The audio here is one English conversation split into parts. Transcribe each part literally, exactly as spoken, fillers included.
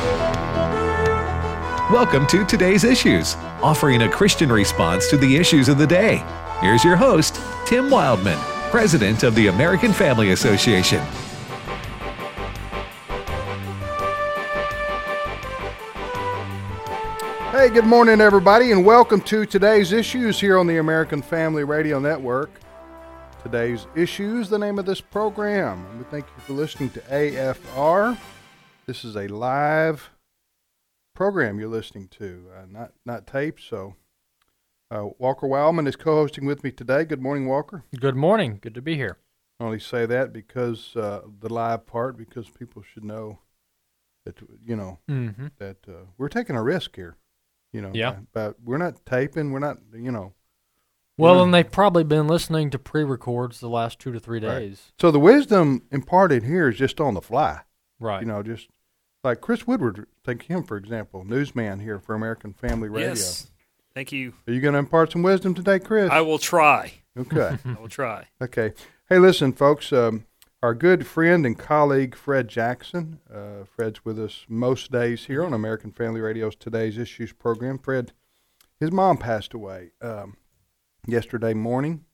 Welcome to Today's Issues, offering a Christian response to the issues of the day. Here's your host, Tim Wildman, President of the American Family Association. Hey, good morning, everybody, and welcome to Today's Issues here on the American Family Radio Network. Today's Issues, the name of this program. We thank you for listening to A F R. This is a live program you're listening to, uh, not not tape. So, uh, Walker Wildman is co-hosting with me today. Good morning, Walker. Good morning. Good to be here. I only say that because uh, the live part, because people should know that you know Mm-hmm. that uh, we're taking a risk here. You know, Yeah. but we're not taping. We're not, you know. Well, Yeah. and they've probably been listening to pre-records the last two to three Right. days. So the wisdom imparted here is just on the fly. Right. You know, just like Chris Woodward, take him for example, newsman here for American Family Radio. Yes. Thank you. Are you going to impart some wisdom today, Chris? I will try. Okay. I will try. Okay. Hey, listen, folks. Um, our good friend and colleague Fred Jackson. Uh, Fred's with us most days here on American Family Radio's Today's Issues program. Fred, his mom passed away um, yesterday morning,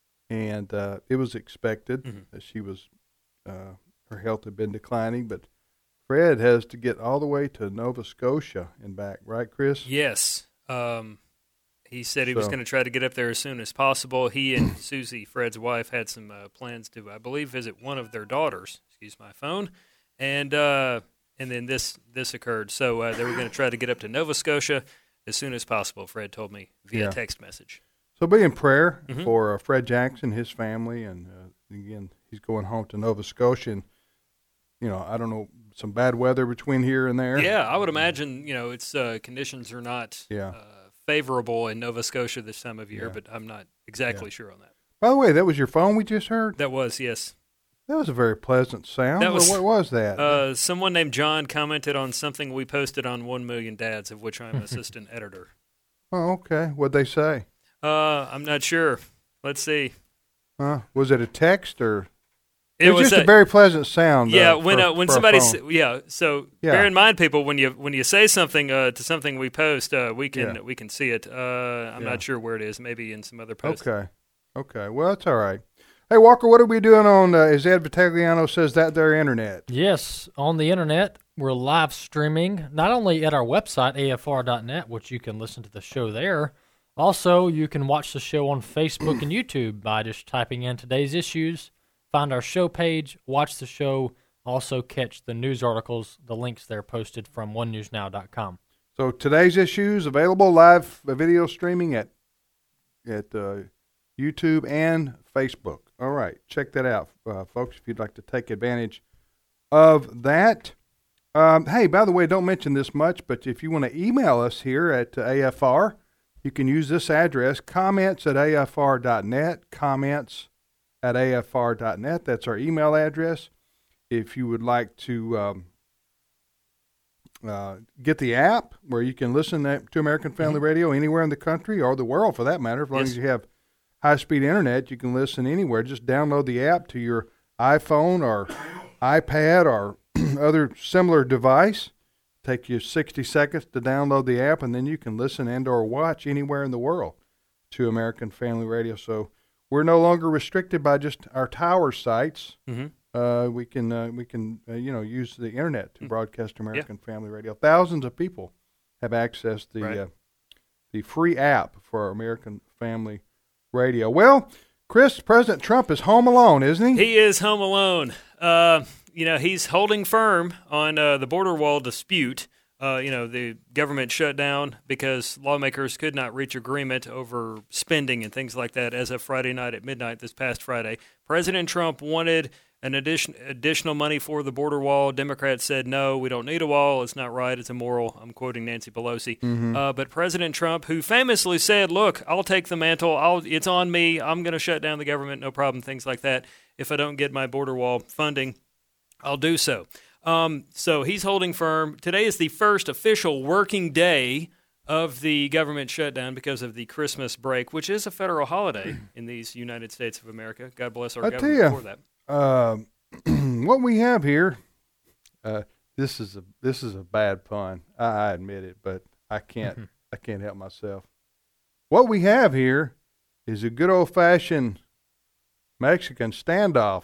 and uh, it was expected Mm-hmm. that she was uh, her health had been declining, but Fred has to get all the way to Nova Scotia and back, right, Chris? Yes. Um, he said he was So- going to try to get up there as soon as possible. He and Susie, Fred's wife, had some uh, plans to, I believe, visit one of their daughters. Excuse my phone. And uh, and then this this occurred. So uh, they were going to try to get up to Nova Scotia as soon as possible, Fred told me via Yeah. text message. So be in prayer Mhm. for uh, Fred Jackson, his family, and uh, again, he's going home to Nova Scotia. And, you know, I don't know, some bad weather between here and there. Yeah, I would imagine, you know, it's uh, conditions are not Yeah. uh, favorable in Nova Scotia this time of year, Yeah. but I'm not exactly Yeah. sure on that. By the way, that was your phone we just heard? That was, yes. That was a very pleasant sound. That was- what, what was that? Uh, someone named John commented on something we posted on One Million Dads, of which I'm assistant editor. oh, okay. What'd they say? Uh, I'm not sure. Let's see. Huh? Was it a text or? It, It was just a, a- very pleasant sound. yeah. uh, when for- uh, when for a somebody phone. s- yeah. So Yeah. bear in mind, people, when you when you say something uh, to something we post, uh, we can Yeah. we can see it. Uh, I'm Yeah. not sure where it is. Maybe in some other post. Okay. Okay. Well, that's all right. Hey, Walker, what are we doing on, uh, as Ed Vitagliano says, that there internet? Yes, on the internet, we're live streaming, not only at our website, A F R dot net, which you can listen to the show there. Also, you can watch the show on Facebook and YouTube by just typing in Today's Issues, find our show page, watch the show, also catch the news articles, the links there posted from one news now dot com. So today's issues available live video streaming at at uh, YouTube and Facebook. All right, check that out, uh, folks, if you'd like to take advantage of that. Um, hey, by the way, don't mention this much, but if you want to email us here at uh, A F R, you can use this address, comments at A F R dot net, comments at A F R dot net. That's our email address. If you would like to um, uh, get the app where you can listen to American Family Mm-hmm. Radio anywhere in the country or the world for that matter, as long Yes. as you have high-speed internet, you can listen anywhere. Just download the app to your iPhone or iPad or other similar device. Take you sixty seconds to download the app, and then you can listen and or watch anywhere in the world to American Family Radio. So we're no longer restricted by just our tower sites. Mm-hmm. Uh, we can uh, we can uh, you know use the internet to Mm. broadcast American Family Radio. Thousands of people have accessed the Right. uh, the free app for American Family Radio. Well, Chris, President Trump is home alone, isn't he? He is home alone. Uh, you know, he's holding firm on uh, the border wall dispute. Uh, you know, the government shut down because lawmakers could not reach agreement over spending and things like that as of Friday night at midnight this past Friday. President Trump wanted an addition, additional money for the border wall. Democrats said, no, we don't need a wall. It's not right. It's immoral. I'm quoting Nancy Pelosi. Mm-hmm. Uh, but President Trump, who famously said, look, I'll take the mantle. I'll, it's on me. I'm going to shut down the government. No problem. Things like that. If I don't get my border wall funding, I'll do so. Um, so he's holding firm. Today is the first official working day of the government shutdown because of the Christmas break, which is a federal holiday in these United States of America. God bless our I tell government ya, for that. Uh, what we have here, uh, this is a this is a bad pun. I, I admit it, but I can't I can't help myself. What we have here is a good old fashioned Mexican standoff.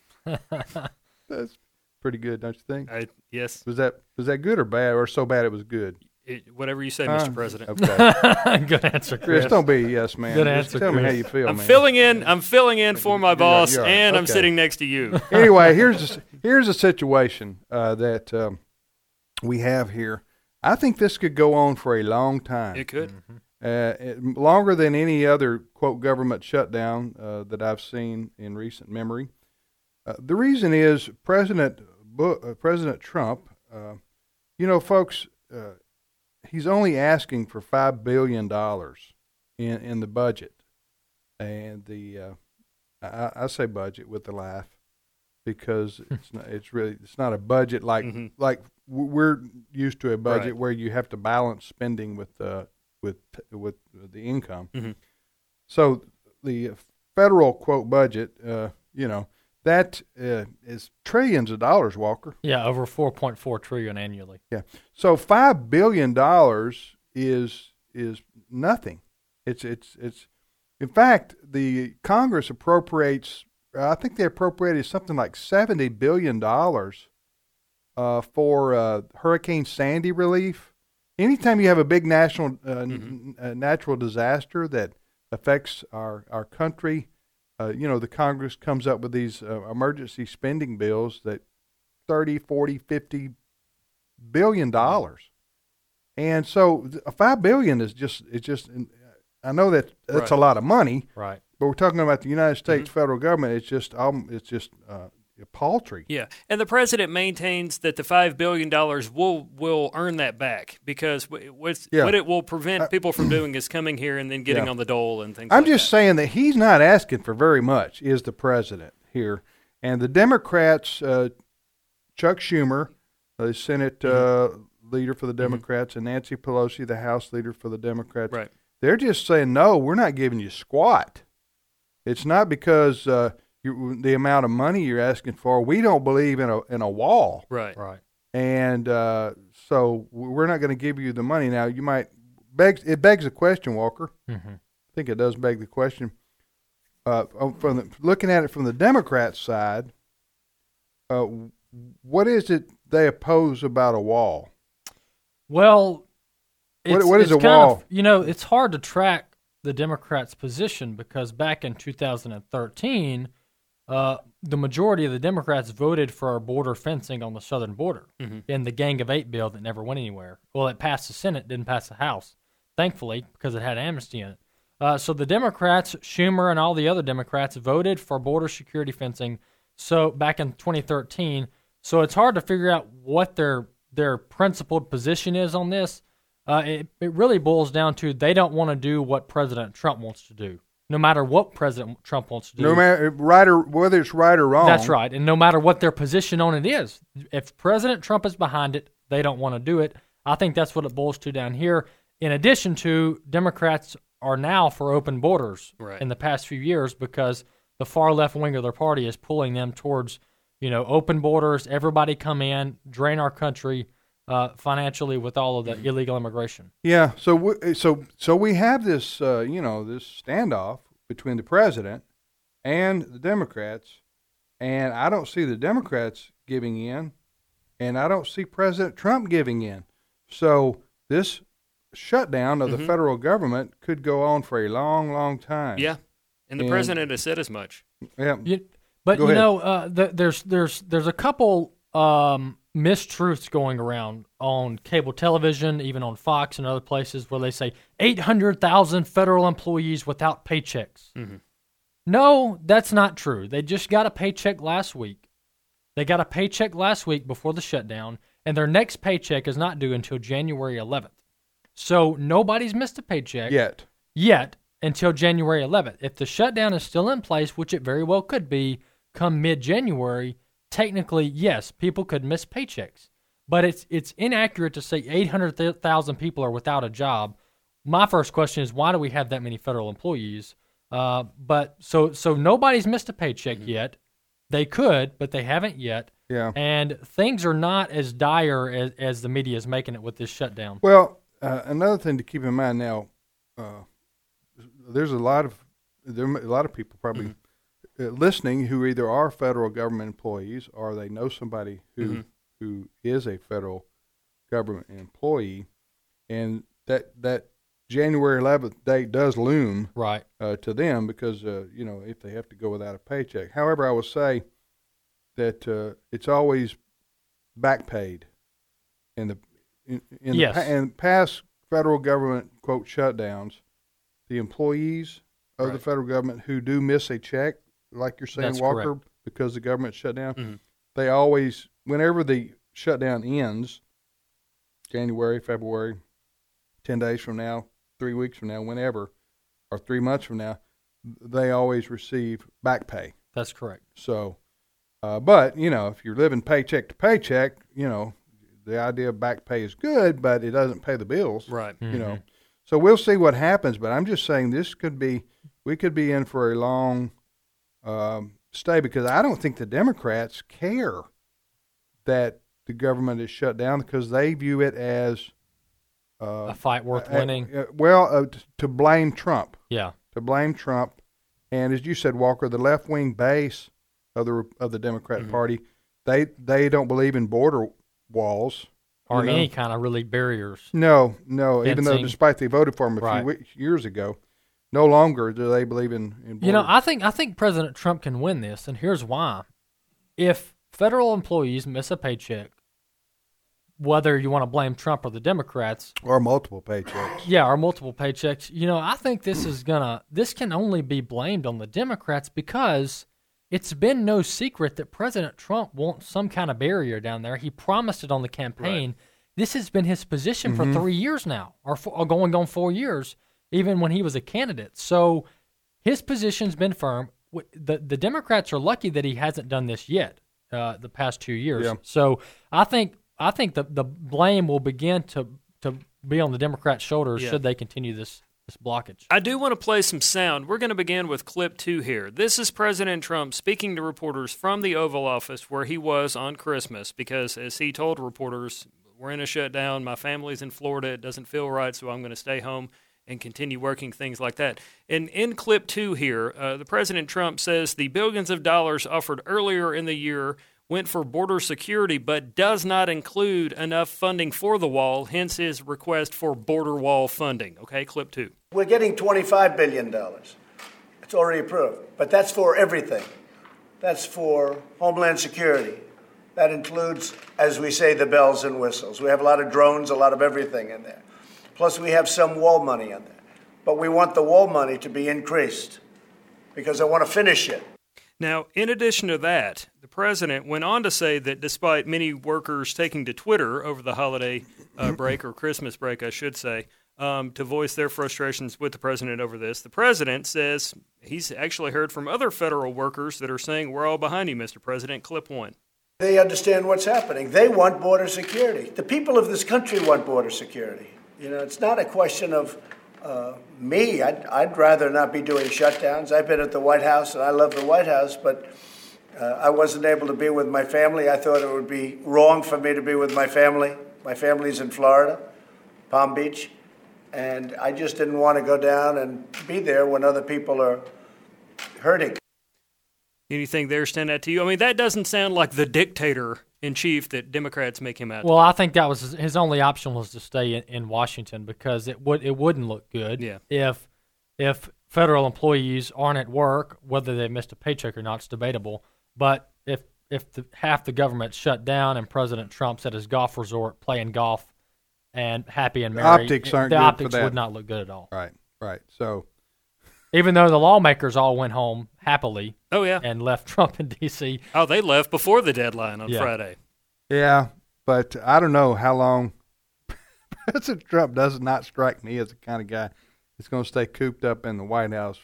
That's pretty good, don't you think? I, yes. Was that was that good or bad, or so bad it was good? It, whatever you say, Uh, Mister President. Okay, Good answer, Chris, Chris. don't be a yes man. Good Just answer, tell me how Chris. you feel, I'm man. filling in. I'm filling in for my You're right, boss, you're right. and I'm Okay. sitting next to you. Anyway, here's a, here's a situation uh, that um, we have here. I think this could go on for a long time. It could. Uh, it, longer than any other, quote, government shutdown uh, that I've seen in recent memory. Uh, the reason is President Bu- uh, President Trump, uh, you know, folks, uh, he's only asking for five billion dollars in, in the budget. And the, uh, I, I say budget with the laugh because it's not, it's really, it's not a budget like, Mhm. like w- we're used to a budget Right. where you have to balance spending with, uh, with with the income. Mhm. So the federal quote budget, uh, you know, that uh, is trillions of dollars, Walker. Yeah, over four point four trillion annually. Yeah. So five billion dollars is is nothing. It's it's it's. In fact, the Congress appropriates. I think they appropriated something like seventy billion dollars uh, for uh, Hurricane Sandy relief. Anytime you have a big national uh, n- uh, natural disaster that affects our, our country, uh, you know, the Congress comes up with these uh, emergency spending bills that thirty, forty, fifty billion dollars. And so th- five billion is just, it's just, I know that that's a Right. lot of money, Right. but we're talking about the United States federal government. It's just, um, it's just uh, paltry. Yeah, and the president maintains that the five billion dollars will will earn that back because w- what's, Yeah. what it will prevent people from doing is coming here and then getting Yeah. on the dole and things. I'm like just that. saying that he's not asking for very much, is the president here. And the Democrats, uh, Chuck Schumer, the Senate uh, leader for the Democrats, and Nancy Pelosi, the House leader for the Democrats, Right. they're just saying, no, we're not giving you squat. It's not because uh, you, the amount of money you're asking for. We don't believe in a in a wall. Right. Right. And uh, so we're not going to give you the money. Now, you might begs it begs a question, Walker. Mm-hmm. I think it does beg the question. Uh, from the, looking at it from the Democrat side, uh, what is it they oppose about a wall? Well, What- it's, what is it's a kind of- wall? you know, it's hard to track the Democrats' position because back in two thousand thirteen, uh, the majority of the Democrats voted for border fencing on the southern border in the Gang of Eight bill that never went anywhere. Well, it passed the Senate, didn't pass the House, thankfully, because it had amnesty in it. Uh, so the Democrats, Schumer and all the other Democrats, voted for border security fencing. So back in twenty thirteen, so it's hard to figure out what their their principled position is on this. Uh, it it really boils down to they don't want to do what President Trump wants to do, no matter what President Trump wants to do. No matter right or whether it's right or wrong. That's right, and no matter what their position on it is, if President Trump is behind it, they don't want to do it. I think that's what it boils to down here. In addition to, Democrats are now for open borders Right. in the past few years because the far left wing of their party is pulling them towards, you know, open borders. Everybody come in, drain our country uh, financially with all of the illegal immigration. Yeah. So we, so so we have this uh, you know this standoff between the president and the Democrats, and I don't see the Democrats giving in, and I don't see President Trump giving in. So this shutdown of the Mhm. federal government could go on for a long, long time. Yeah, and the And- president has said as much. Yeah. You, but Go you ahead. know, uh, the, there's there's there's a couple um, mistruths going around on cable television, even on Fox and other places, where they say eight hundred thousand federal employees without paychecks. Mhm. No, that's not true. They just got a paycheck last week. They got a paycheck last week before the shutdown, and their next paycheck is not due until January eleventh. So nobody's missed a paycheck Yet. yet until January eleventh. If the shutdown is still in place, which it very well could be come mid-January, technically, yes, people could miss paychecks. But it's it's inaccurate to say eight hundred thousand people are without a job. My first question is, why do we have that many federal employees? Uh, but so so nobody's missed a paycheck yet. They could, but they haven't yet. Yeah. And things are not as dire as, as the media is making it with this shutdown. Well, uh, another thing to keep in mind now, uh, there's a lot of there are a lot of people probably mm-hmm. uh, listening who either are federal government employees or they know somebody who mm-hmm. who is a federal government employee, and that that January eleventh date does loom right uh, to them because uh, you know if they have to go without a paycheck. However, I will say that uh, it's always back paid in the in, in, yes. the, in past federal government quote shutdowns. The employees of right. the federal government who do miss a check, like you're saying, That's Walker, correct. because the government shut down, mm-hmm. they always, whenever the shutdown ends, January, February, ten days from now, three weeks from now, whenever, or three months from now, they always receive back pay. That's correct. So, uh, but, you know, if you're living paycheck to paycheck, you know, the idea of back pay is good, but it doesn't pay the bills. Right. Mm-hmm. You know. So we'll see what happens, but I'm just saying this could be, we could be in for a long um, stay because I don't think the Democrats care that the government is shut down because they view it as uh, a fight worth uh, winning. Uh, well, uh, t- to blame Trump. Yeah. To blame Trump, and as you said, Walker, the left wing base of the of the Democratic mm-hmm. Party, they they don't believe in border walls. Or you know? any kind of really barriers. No, no. Fencing. Even though, despite they voted for him a right. few weeks, years ago, no longer do they believe in. in you know, I think I think President Trump can win this, and here's why: if federal employees miss a paycheck, whether you want to blame Trump or the Democrats, or multiple paychecks, yeah, or multiple paychecks, you know, I think this is gonna this can only be blamed on the Democrats because it's been no secret that President Trump wants some kind of barrier down there. He promised it on the campaign. Right. This has been his position mm-hmm. for three years now, or, for, or going on four years, even when he was a candidate. So his position's been firm. The the Democrats are lucky that he hasn't done this yet, uh, the past two years. Yeah. So I think I think the the blame will begin to to be on the Democrats' shoulders yeah. should they continue this. This blockage. I do want to play some sound. We're going to begin with clip two here. This is President Trump speaking to reporters from the Oval Office where he was on Christmas because, as he told reporters, we're in a shutdown, my family's in Florida, it doesn't feel right, so I'm going to stay home and continue working, things like that. And in clip two here, uh, the President Trump says the billions of dollars offered earlier in the year went for border security, but does not include enough funding for the wall, hence his request for border wall funding. Okay, clip two. We're getting twenty-five billion dollars. It's already approved, but that's for everything. That's for Homeland Security. That includes, as we say, the bells and whistles. We have a lot of drones, a lot of everything in there. Plus, we have some wall money in there. But we want the wall money to be increased because I want to finish it. Now, in addition to that, the president went on to say that despite many workers taking to Twitter over the holiday uh, break, or Christmas break, I should say, um, to voice their frustrations with the president over this, the president says he's actually heard from other federal workers that are saying, we're all behind you, Mister President. Clip one. They understand what's happening. They want border security. The people of this country want border security. You know, it's not a question of Uh, me, I'd, I'd rather not be doing shutdowns. I've been at the White House, and I love the White House, but uh, I wasn't able to be with my family. I thought it would be wrong for me to be with my family. My family's in Florida, Palm Beach, and I just didn't want to go down and be there when other people are hurting. Anything there stand out to you? I mean, that doesn't sound like the dictator in chief that Democrats make him out. Well, I think that was his, his only option was to stay in, in Washington because it would it wouldn't look good yeah. if if federal employees aren't at work, whether they missed a paycheck or not, it's debatable. But if if the, half the government shut down and President Trump's at his golf resort playing golf and happy and merry, optics aren't the good optics for that. would not look good at all. Right, right. So, even though the lawmakers all went home happily, oh yeah, and left Trump in D C Oh, they left before the deadline on yeah. Friday. Yeah, but I don't know how long. President Trump does not strike me as the kind of guy that's going to stay cooped up in the White House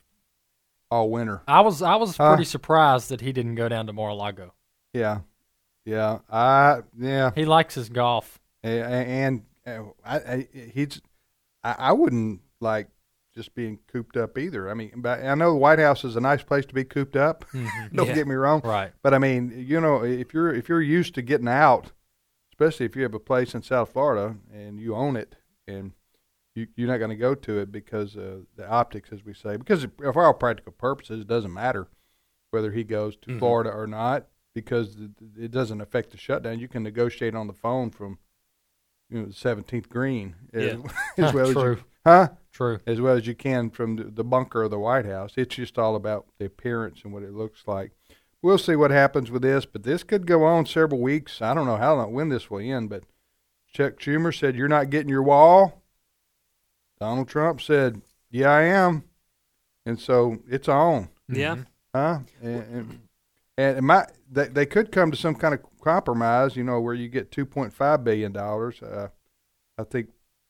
all winter. I was I was Huh? pretty surprised that he didn't go down to Mar-a-Lago. Yeah, yeah, I yeah, He likes his golf. A- and uh, I, I he's I, I wouldn't like just being cooped up either. I mean, but I know the White House is a nice place to be cooped up. Mm-hmm. Don't Yeah. get me wrong. Right. But I mean, you know, if you're if you're used to getting out, especially if you have a place in South Florida and you own it, and you, you're not going to go to it because of the optics, as we say, because for all practical purposes, it doesn't matter whether he goes to Mhm. Florida or not, because it, it doesn't affect the shutdown. You can negotiate on the phone from, you know, the seventeenth green as, Yeah. as well as True. you, huh? True. As well as you can from the, the bunker of the White House. It's just all about the appearance and what it looks like. We'll see what happens with this, but this could go on several weeks. I don't know how long, when this will end, but Chuck Schumer said, "You're not getting your wall." Donald Trump said, "Yeah, I am." And so it's on. Yeah. Huh? And, and, and my, they, they could come to some kind of compromise, you know, where you get two point five billion dollars. Uh, I think,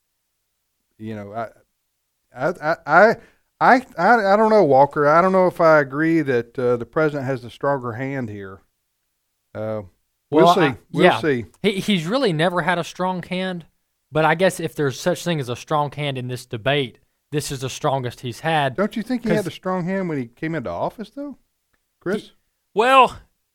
you know, I, I, I, I, I, I don't know, Walker. I don't know if I agree that uh, the president has the stronger hand here. Uh, we'll Well, see. I- we'll yeah. see. He he's really never had a strong hand, but I guess if there's such thing as a strong hand in this debate, this is the strongest he's had. Don't you think he 'Cause- had a strong hand when he came into office, though, Chris? Well,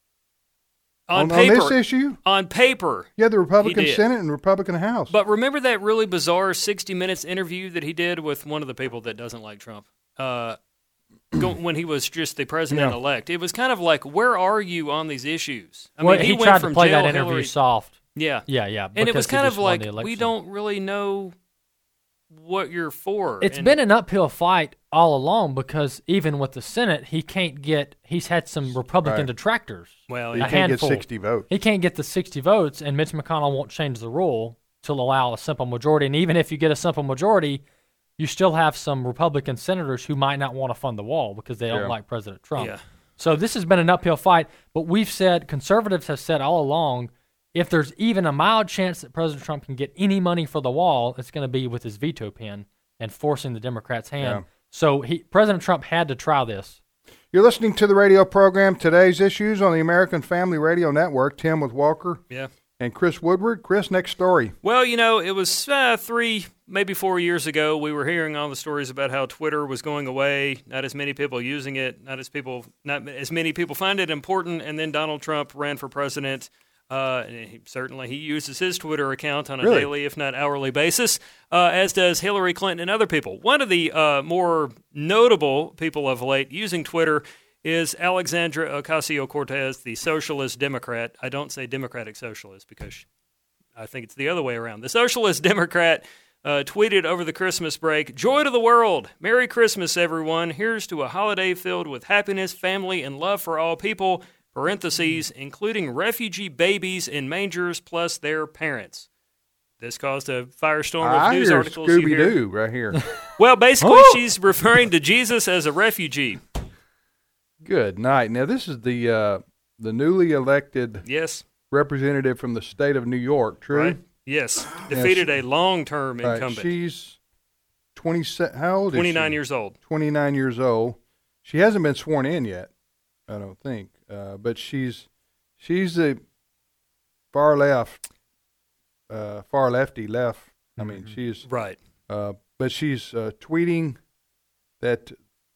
on, on, on paper, this issue, on paper, you had the Republican did. Senate and Republican House. But remember that really bizarre sixty minutes interview that he did with one of the people that doesn't like Trump uh, go, when he was just the president-elect? It was kind of like, where are you on these issues? I well, mean, he, went tried from to play jail, that interview Hillary, soft. Yeah. Yeah, yeah. And it was because he kind just of won like, the we election. don't really know what you're for. It's And- been an uphill fight all along because even with the Senate, he can't get. He's had some Republican Right. detractors. Well, you yeah. a can't handful. get sixty votes. He can't get the sixty votes, and Mitch McConnell won't change the rule to allow a simple majority. And even if you get a simple majority, you still have some Republican senators who might not want to fund the wall because they don't Yeah. like President Trump. Yeah. So this has been an uphill fight. But we've said, conservatives have said all along, if there's even a mild chance that President Trump can get any money for the wall, it's going to be with his veto pen and forcing the Democrats' hand. Yeah. So he, President Trump had to try this. You're listening to the radio program Today's Issues on the American Family Radio Network. Tim with Walker Yeah. and Chris Woodward. Chris, next story. Well, you know, it was uh, three, maybe four years ago. We were hearing all the stories about how Twitter was going away. Not as many people using it. Not as people. Not as many people find it important. And then Donald Trump ran for president. Uh, and he, certainly, he uses his Twitter account on a Really? daily, if not hourly, basis. Uh, as does Hillary Clinton and other people. One of the uh, more notable people of late using Twitter is Alexandra Ocasio-Cortez, the socialist Democrat. I don't say Democratic Socialist because I think it's the other way around. The socialist Democrat uh, tweeted over the Christmas break, "Joy to the world. Merry Christmas, everyone. Here's to a holiday filled with happiness, family, and love for all people, parentheses, including refugee babies in mangers plus their parents." This caused a firestorm of I news hear articles. you hear. Scooby-Doo right here. Well, basically, Oh! she's referring to Jesus as a refugee. Good night. Now, this is the uh, the newly elected Yes, representative from the state of New York, true? right? Yes. Defeated a long-term Right. incumbent. She's twenty. How old is she? twenty-nine years old. twenty-nine years old. She hasn't been sworn in yet, I don't think. Uh, but she's she's a far left, uh, far lefty left. I mean, she's Right. uh, but she's uh, tweeting that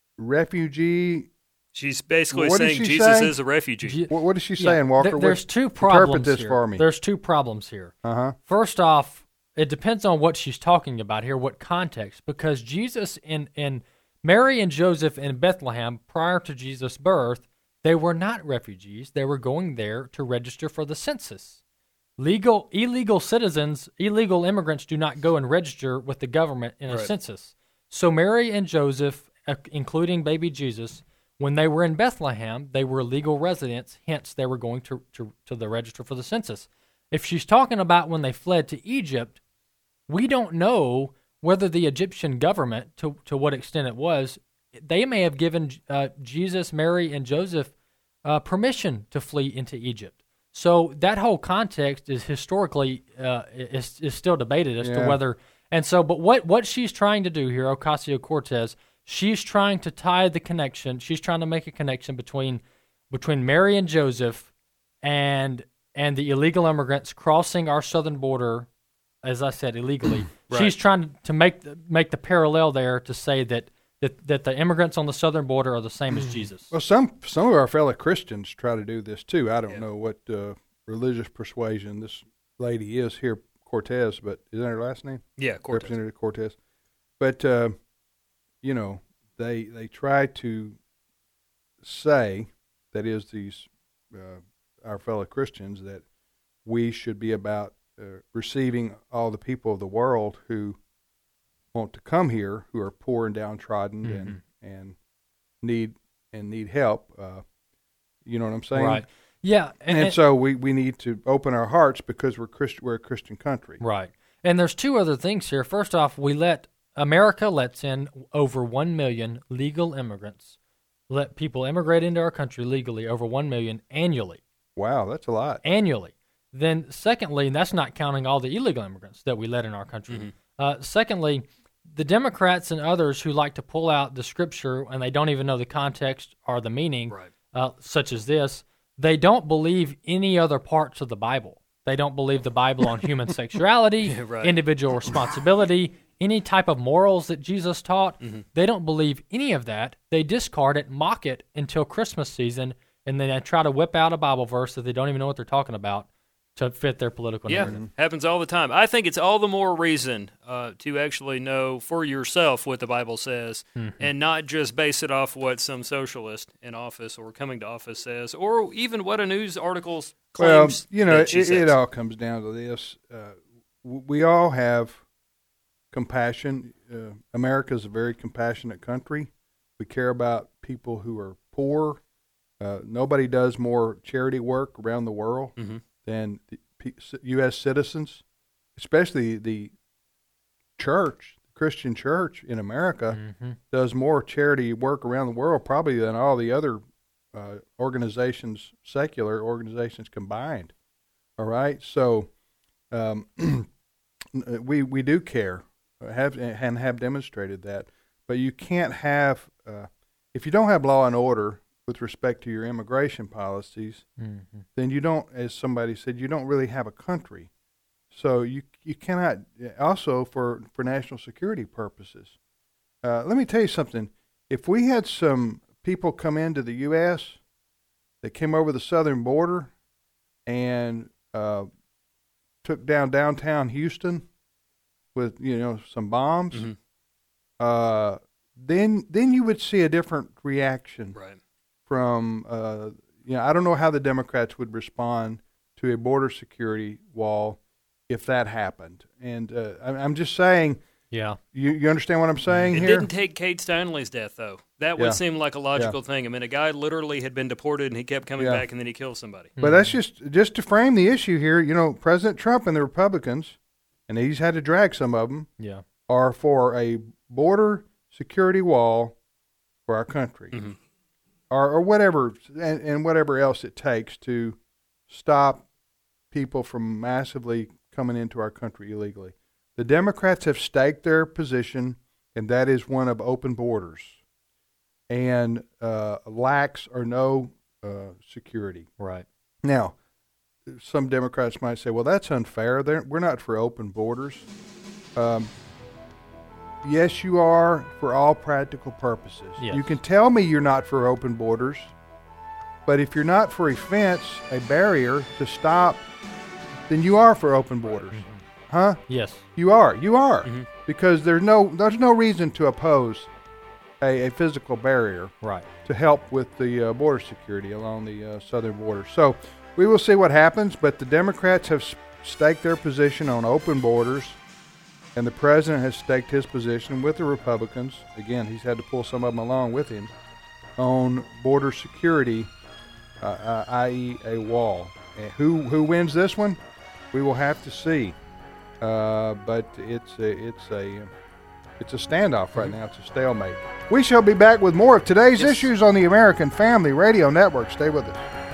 refugee. She's basically What did saying she Jesus say? is a refugee. G- What, what is she Yeah, saying, Walker? there- there's What- two interpret problems this here. for me. There's two problems here. Uh huh. First off, it depends on what she's talking about here, what context, because Jesus and, and Mary and Joseph in Bethlehem, prior to Jesus' birth, they were not refugees. They were going there to register for the census. Legal, illegal citizens, illegal immigrants do not go and register with the government in a Right. census. So Mary and Joseph, uh, including baby Jesus, when they were in Bethlehem, they were legal residents, hence they were going to, to, to the register for the census. If she's talking about when they fled to Egypt, we don't know whether the Egyptian government, to, to what extent it was, they may have given uh, Jesus, Mary, and Joseph uh, permission to flee into Egypt. So that whole context is historically uh, is, is still debated as Yeah. to whether. And so, but what, what she's trying to do here, Ocasio-Cortez, she's trying to tie the connection. She's trying to make a connection between between Mary and Joseph and and the illegal immigrants crossing our southern border as I said, illegally. Right. She's trying to make the, make the parallel there to say that, that that the immigrants on the southern border are the same as Jesus. Well, some some of our fellow Christians try to do this too. I don't Yeah. know what uh, religious persuasion this lady is here, Cortez, but is that her last name? Yeah, Cortez. Representative Cortez. But uh, you know, they they try to say, that is, these uh, our fellow Christians, that we should be about uh, receiving all the people of the world who want to come here, who are poor and downtrodden Mm-hmm. and and need and need help. Uh, you know what I'm saying? Right. Yeah. And, and so we, we need to open our hearts because we're Christ, we're a Christian country. Right. And there's two other things here. First off, we let America lets in over one million legal immigrants. Let people immigrate into our country legally, over one million annually. Wow, that's a lot. Annually. Then secondly, and that's not counting all the illegal immigrants that we let in our country. Mm-hmm. Uh, secondly, the Democrats and others who like to pull out the scripture and they don't even know the context or the meaning, Right. uh, such as this, they don't believe any other parts of the Bible. They don't believe the Bible on human sexuality, Yeah, right. individual responsibility, any type of morals that Jesus taught. Mm-hmm. They don't believe any of that. They discard it, mock it until Christmas season, and then they try to whip out a Bible verse that they don't even know what they're talking about to fit their political Yeah, narrative. happens all the time. I think it's all the more reason uh, to actually know for yourself what the Bible says, Mm-hmm. and not just base it off what some socialist in office or coming to office says, or even what a news article Well, claims. you know, that it, she it says. all comes down to this. Uh, w- we all have compassion. Uh, America is a very compassionate country. We care about people who are poor. Uh, nobody does more charity work around the world Mhm. than the P- U S citizens, especially the church, the Christian church in America, Mm-hmm. does more charity work around the world probably than all the other uh, organizations, secular organizations combined. All right, so um, we we do care, have and have demonstrated that. But you can't have uh, if you don't have law and order with respect to your immigration policies, Mm-hmm. then you don't, as somebody said, you don't really have a country. So you you cannot, also for, for national security purposes. Uh, let me tell you something. If we had some people come into the U S that came over the southern border and uh, took down downtown Houston with, you know, some bombs, Mhm. uh, then then you would see a different reaction Right. from, uh, you know, I don't know how the Democrats would respond to a border security wall if that happened. And uh, I- I'm just saying, Yeah. you, you understand what I'm saying It here? didn't take Kate Stanley's death, though. That would Yeah. seem like a logical thing. I mean, a guy literally had been deported and he kept coming Yeah. back and then he killed somebody. But that's just just to frame the issue here. You know, President Trump and the Republicans, and he's had to drag some of them, Yeah. are for a border security wall for our country, Mhm. or or whatever, and, and whatever else it takes to stop people from massively coming into our country illegally. The Democrats have staked their position, and that is one of open borders and uh, lax or no uh, security. Right. Now, some Democrats might say, well, that's unfair. They're, we're not for open borders. Um, yes, you are for all practical purposes. Yes. You can tell me you're not for open borders, but if you're not for a fence, a barrier to stop, then you are for open borders. Huh? Yes. You are. You are. Mhm. Because there's no there's no reason to oppose a, a physical barrier Right. to help with the uh, border security along the uh, southern border. So we will see what happens, but the Democrats have s- staked their position on open borders, and the president has staked his position with the Republicans. Again, he's had to pull some of them along with him on border security, uh, uh, that is a wall. And who who wins this one? We will have to see. Uh, but it's a, it's a it's a standoff right now. It's a stalemate. We shall be back with more of today's Yes. issues on the American Family Radio Network. Stay with us.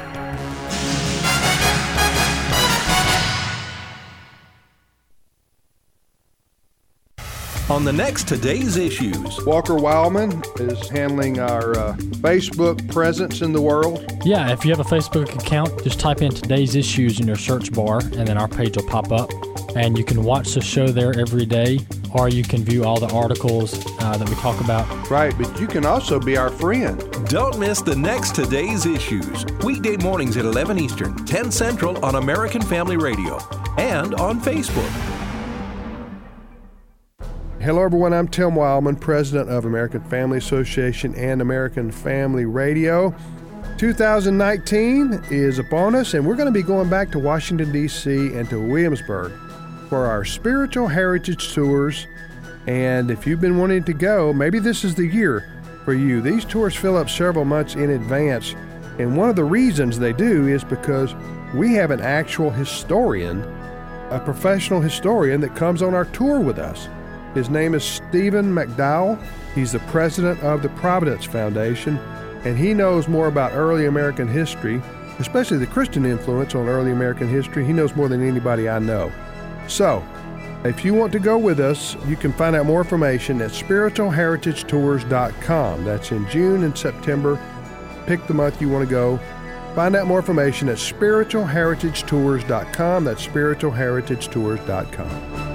On the next Today's Issues. Walker Wildman is handling our uh, Facebook presence in the world. Yeah, if you have a Facebook account, just type in today's issues in your search bar, and then our page will pop up. and you can watch the show there every day, or you can view all the articles uh, that we talk about. Right, but you can also be our friend. Don't miss the next Today's Issues, weekday mornings at eleven Eastern, ten Central on American Family Radio and on Facebook. Hello, everyone. I'm Tim Wildman, president of American Family Association and American Family Radio. two thousand nineteen is upon us, and we're going to be going back to Washington, D C and to Williamsburg for our spiritual heritage tours. And if you've been wanting to go, maybe this is the year for you. These tours fill up several months in advance, and one of the reasons they do is because we have an actual historian, a professional historian that comes on our tour with us. His name is Stephen McDowell. He's the president of the Providence Foundation, and he knows more about early American history, especially the Christian influence on early American history. He knows more than anybody I know. So, if you want to go with us, you can find out more information at spiritual heritage tours dot com. That's in June and September. Pick the month you want to go. Find out more information at spiritual heritage tours dot com. That's spiritual heritage tours dot com.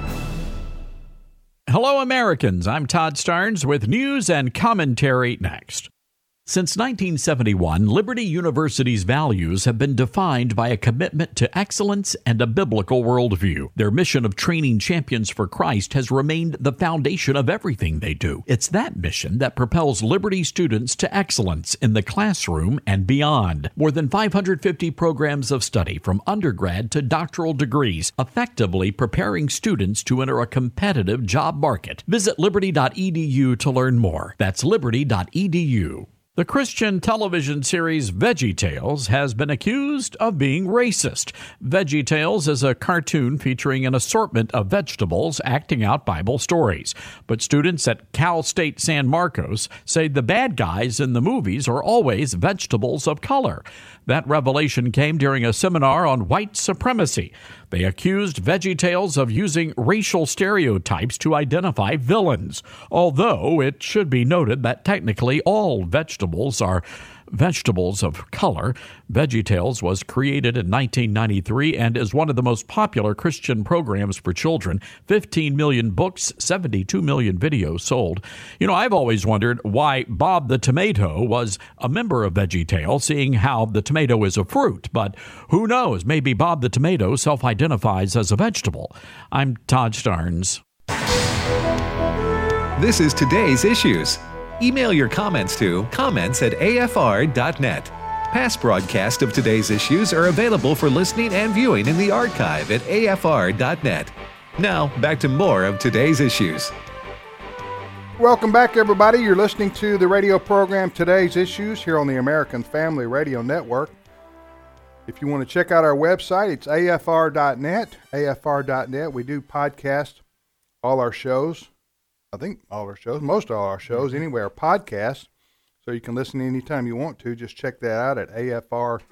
Hello, Americans. I'm Todd Starnes with news and commentary next. Since nineteen seventy-one, Liberty University's values have been defined by a commitment to excellence and a biblical worldview. Their mission of training champions for Christ has remained the foundation of everything they do. It's that mission that propels Liberty students to excellence in the classroom and beyond. More than five hundred fifty programs of study from undergrad to doctoral degrees, effectively preparing students to enter a competitive job market. Visit liberty dot e d u to learn more. That's liberty dot e d u. The Christian television series VeggieTales has been accused of being racist. VeggieTales is a cartoon featuring an assortment of vegetables acting out Bible stories. But students at Cal State San Marcos say the bad guys in the movies are always vegetables of color. That revelation came during a seminar on white supremacy. They accused VeggieTales of using racial stereotypes to identify villains, although it should be noted that technically all vegetables are vegetables of color. VeggieTales was created in nineteen ninety-three and is one of the most popular Christian programs for children. fifteen million books, seventy-two million videos sold. You know, I've always wondered why Bob the Tomato was a member of VeggieTales, seeing how the tomato is a fruit. But who knows? Maybe Bob the Tomato self-identifies as a vegetable. I'm Todd Starnes. This is Today's Issues. Email your comments to comments at a f r dot net. Past broadcasts of Today's Issues are available for listening and viewing in the archive at a f r dot net. Now, back to more of Today's Issues. Welcome back, everybody. You're listening to the radio program Today's Issues here on the American Family Radio Network. If you want to check out our website, it's a f r dot net, a f r dot net. We do podcast all our shows. I think all our shows, most all our shows, anyway, are podcasts. So you can listen anytime you want to. Just check that out at a f r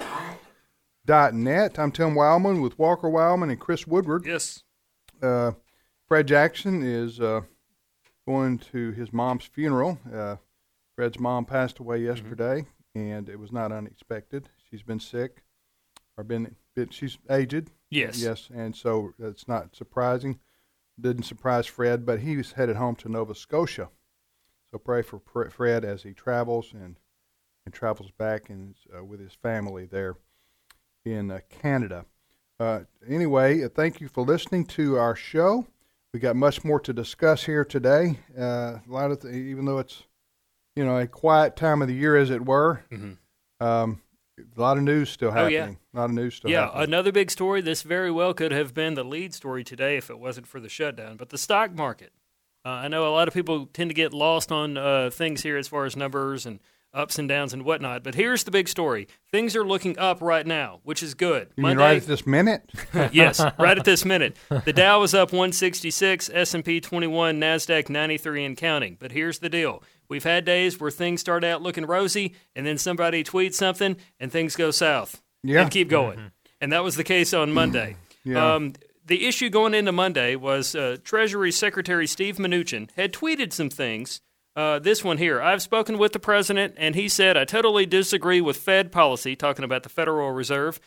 dot net. I'm Tim Wildman with Walker Wildman and Chris Woodward. Yes. Uh, Fred Jackson is uh, going to his mom's funeral. Uh, Fred's mom passed away yesterday, mm-hmm. and it was not unexpected. She's been sick, or been, been she's aged. Yes. Yes, and so it's not surprising. Didn't surprise Fred, but he was headed home to Nova Scotia. So pray for Fred as he travels and, and travels back and uh, with his family there in uh, Canada. Uh, anyway, uh, thank you for listening to our show. We got much more to discuss here today. Uh, a lot of, th- even though it's, you know, a quiet time of the year, as it were. Mm-hmm. Um, A lot of news still happening. Oh, yeah. A lot of news still yeah, happening. Yeah, another big story. This very well could have been the lead story today if it wasn't for the shutdown. But the stock market. Uh, I know a lot of people tend to get lost on uh, things here as far as numbers and ups and downs and whatnot. But here's the big story. Things are looking up right now, which is good. You mean right at this minute? Yes, right at this minute. The Dow was up one sixty-six, S and P twenty-one, NASDAQ ninety-three and counting. But here's the deal. We've had days where things start out looking rosy, and then somebody tweets something, and things go south. Yeah. And keep going. Mm-hmm. And that was the case on Monday. Yeah. Um, the issue going into Monday was uh, Treasury Secretary Steve Mnuchin had tweeted some things. Uh, this one here, I've spoken with the president, and he said, I totally disagree with Fed policy, talking about the Federal Reserve,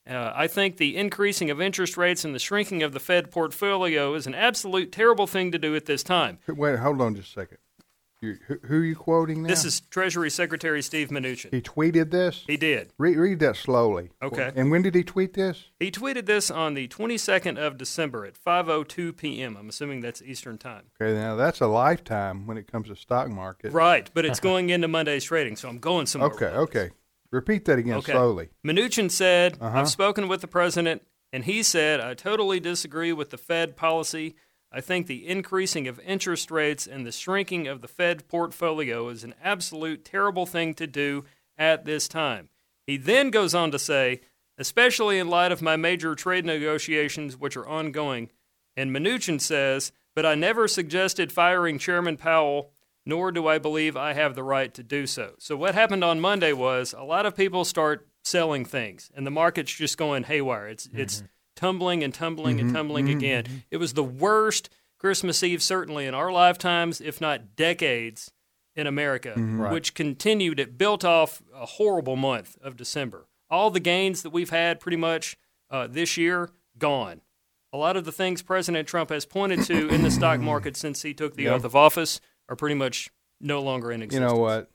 Uh, I think the increasing of interest rates and the shrinking of the Fed portfolio is an absolute terrible thing to do at this time. Wait, hold on just a second. You, who, who are you quoting now? This is Treasury Secretary Steve Mnuchin. He tweeted this? He did. Read, read that slowly. Okay. And when did he tweet this? He tweeted this on the twenty-second of December at five oh two p.m. I'm assuming that's Eastern Time. Okay, now that's a lifetime when it comes to stock market. Right, but it's going into Monday's trading, so I'm going somewhere. Okay, with okay. this. Repeat that again Okay. slowly. Mnuchin said, Uh-huh. I've spoken with the president, and he said, I totally disagree with the Fed policy. I think the increasing of interest rates and the shrinking of the Fed portfolio is an absolute terrible thing to do at this time. He then goes on to say, especially in light of my major trade negotiations, which are ongoing, and Mnuchin says, but I never suggested firing Chairman Powell, nor do I believe I have the right to do so. So what happened on Monday was a lot of people start selling things, and the market's just going haywire. It's mm-hmm. it's tumbling and tumbling mm-hmm. and tumbling mm-hmm. again. It was the worst Christmas Eve, certainly in our lifetimes, if not decades, in America, mm-hmm. right. which continued. It built off a horrible month of December. All the gains that we've had pretty much uh, this year, gone. A lot of the things President Trump has pointed to in the stock market since he took the yep. oath of office are pretty much no longer in existence. You know what?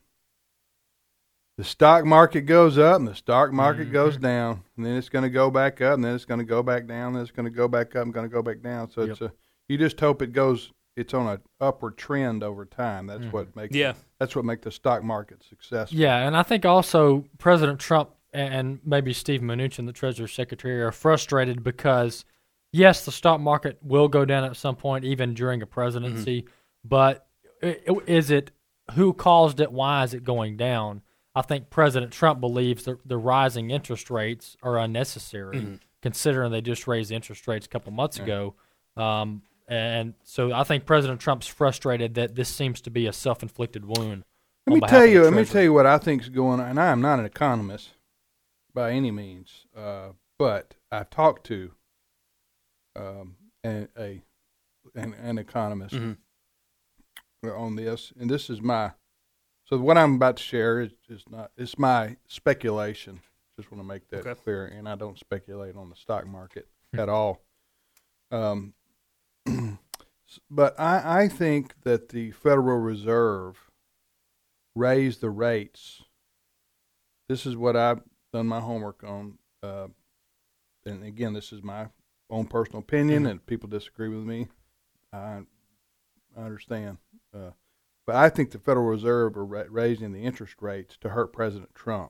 The stock market goes up and the stock market mm-hmm. goes down, and then it's going to go back up, and then it's going to go back down, and then it's going to go back up and going to go back down. So yep. it's a you just hope it goes. It's on an upward trend over time. That's mm-hmm. what makes yeah. it, that's what makes the stock market successful. Yeah, and I think also President Trump and maybe Steve Mnuchin, the Treasury Secretary, are frustrated because yes, the stock market will go down at some point, even during a presidency. Mm-hmm. But is it who caused it? Why is it going down? I think President Trump believes the, the rising interest rates are unnecessary, mm-hmm. considering they just raised interest rates a couple months yeah. ago. Um, and so I think President Trump's frustrated that this seems to be a self-inflicted wound. Let me tell you. Let me tell you what I think is going on. And I am not an economist by any means, uh, but I've talked to um, a, a an, an economist mm-hmm. on this, and this is my. So what I'm about to share is, is not. It's my speculation. Just want to make that okay. clear, and I don't speculate on the stock market at all. Um, but I, I think that the Federal Reserve raised the rates. This is what I've done my homework on, uh, and again, this is my own personal opinion, mm-hmm. and people disagree with me. I, I understand. Uh, But I think the Federal Reserve are ra- raising the interest rates to hurt President Trump.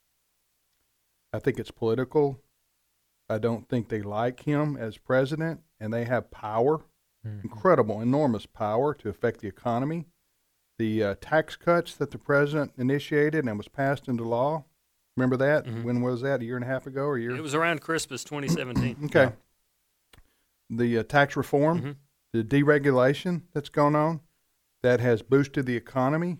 I think it's political. I don't think they like him as president, and they have power, mm-hmm. incredible, enormous power to affect the economy. The uh, tax cuts that the president initiated and was passed into law, remember that? Mm-hmm. When was that, a year and a half ago or a year? It was around Christmas twenty seventeen. Okay. Yeah. The uh, tax reform, mm-hmm. the deregulation that's going on, that has boosted the economy.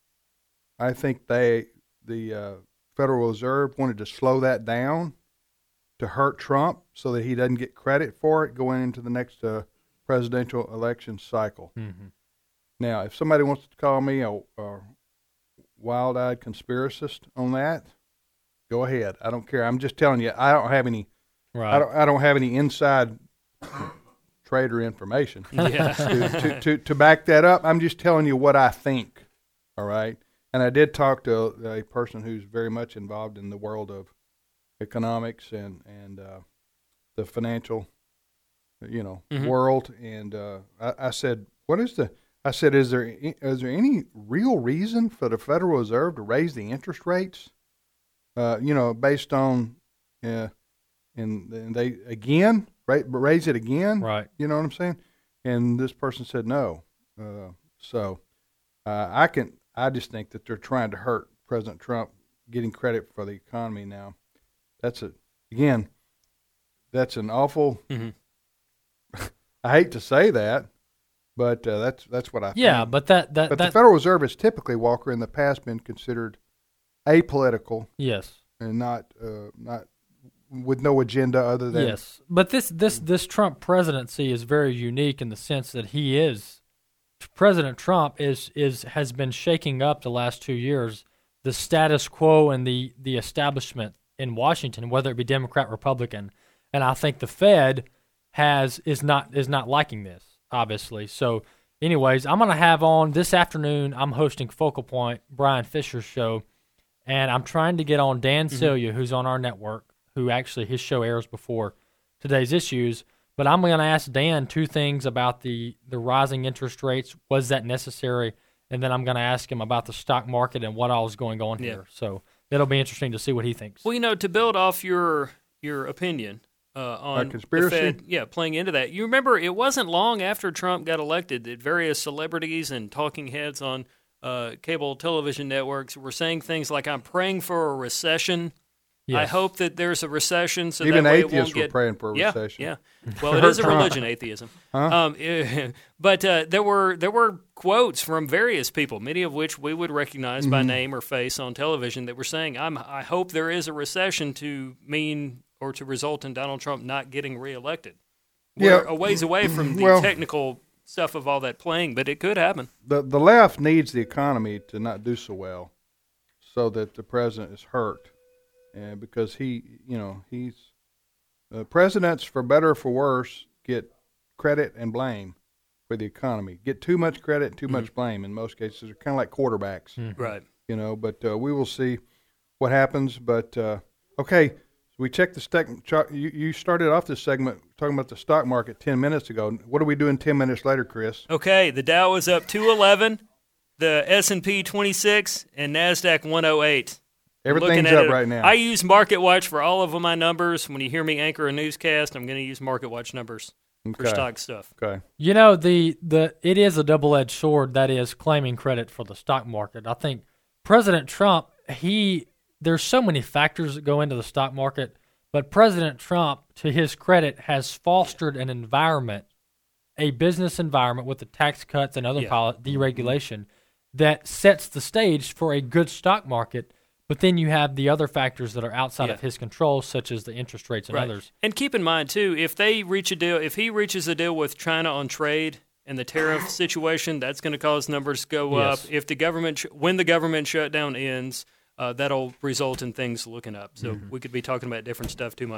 I think they, the uh, Federal Reserve, wanted to slow that down to hurt Trump so that he doesn't get credit for it going into the next uh, presidential election cycle. Mm-hmm. Now, if somebody wants to call me a, a wild-eyed conspiracist on that, go ahead. I don't care. I'm just telling you, I don't have any. Right. I don't. I don't have any inside trader information yeah. to, to, to, to back that up. I'm just telling you what I think, all right? And I did talk to a, a person who's very much involved in the world of economics and, and uh, the financial, you know, mm-hmm. world. And uh, I, I said, what is the, I said, is there is there any real reason for the Federal Reserve to raise the interest rates, uh, you know, based on, uh, and, and they, again, raise it again, right? You know what I'm saying? And this person said no. Uh, so uh, I can. I just think that they're trying to hurt President Trump, getting credit for the economy now. That's a again. That's an awful. Mm-hmm. I hate to say that, but uh, that's that's what I. Yeah, think. but that that. But that, the Federal Reserve has typically, Walker, in the past been considered apolitical. Yes. And not uh, not. with no agenda other than yes, but this this this Trump presidency is very unique in the sense that he is President Trump is is has been shaking up the last two years the status quo and the the establishment in Washington, whether it be Democrat, Republican. And I think the Fed has is not is not liking this, obviously. So, anyways, I'm going to have on this afternoon, I'm hosting Focal Point, Brian Fisher's show, and I'm trying to get on Dan Mm-hmm. Celia, who's on our network, who actually his show airs before Today's Issues. But I'm going to ask Dan two things about the, the rising interest rates. Was that necessary? And then I'm going to ask him about the stock market and what all is going on Yeah. here. So it'll be interesting to see what he thinks. Well, you know, to build off your your opinion uh, on A conspiracy? the Fed, yeah, playing into that. You remember, it wasn't long after Trump got elected that various celebrities and talking heads on uh, cable television networks were saying things like, "I'm praying for a recession." I Yes. hope that there's a recession, so Even that way it atheists won't were get praying for a yeah, recession. Yeah, well, it is a Trump. religion, atheism. Huh? Um, but uh, there were there were quotes from various people, many of which we would recognize by Mm-hmm. name or face on television, that were saying, "I'm I hope there is a recession to mean or to result in Donald Trump not getting reelected." Yeah. We're a ways away from the Well- technical stuff of all that playing, but it could happen. The the left needs the economy to not do so well, so that the president is hurt, and because he, you know, he's uh, presidents, for better or for worse, get credit and blame for the economy. Get too much credit and too much blame in most cases. They're kind of like quarterbacks, Right. you know. But uh, we will see what happens. But uh, okay, so we checked the stock. You, you started off this segment talking about the stock market ten minutes ago. What are we doing ten minutes later, Chris? Okay, the Dow was up two eleven, the S and P twenty-six, and NASDAQ one oh eight. Everything's Looking at up it, right now. I use MarketWatch for all of my numbers. When you hear me anchor a newscast, I'm going to use MarketWatch numbers for Okay. stock stuff. Okay. You know, the, the it is a double-edged sword, that is claiming credit for the stock market. I think President Trump, he there's so many factors that go into the stock market, but President Trump, to his credit, has fostered an environment, a business environment with the tax cuts and other Yeah. poli- deregulation that sets the stage for a good stock market. But then you have the other factors that are outside Yeah. of his control, such as the interest rates and Right. others. And keep in mind, too, if they reach a deal, if he reaches a deal with China on trade and the tariff situation, that's going to cause numbers to go Yes. up. If the government, sh- when the government shutdown ends, uh, that'll result in things looking up. So Mm-hmm. we could be talking about different stuff two months.